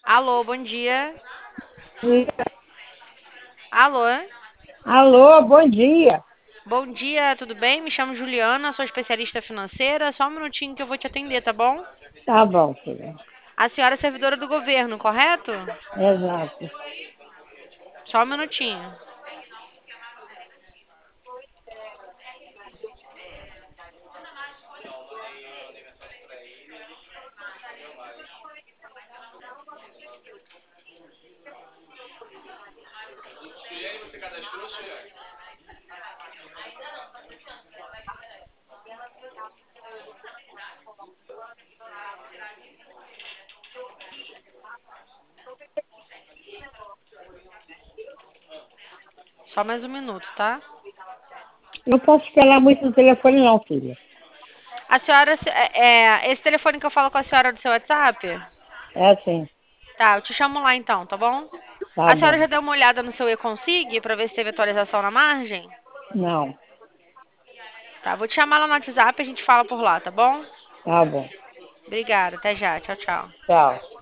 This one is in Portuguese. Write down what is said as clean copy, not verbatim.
Alô, bom dia. Alô, Alô, bom dia. bom dia, tudo bem? Me chamo Juliana, sou especialista financeira. Só um minutinho que eu vou te atender, tá bom? Tá bom, filha. A senhora é servidora do governo, correto? Exato. Só um minutinho. Só mais um minuto, tá? Não posso esperar muito no telefone, não, filha. A senhora, esse telefone que eu falo com a senhora do seu WhatsApp? É assim, Tá, eu te chamo lá então, tá bom? tá A senhora bom. já deu uma olhada no seu e-consig pra ver se teve atualização na margem? Não, Tá, vou te chamar lá no WhatsApp e a gente fala por lá, tá bom? tá bom. Obrigada, até já. Tchau, tchau. Tchau.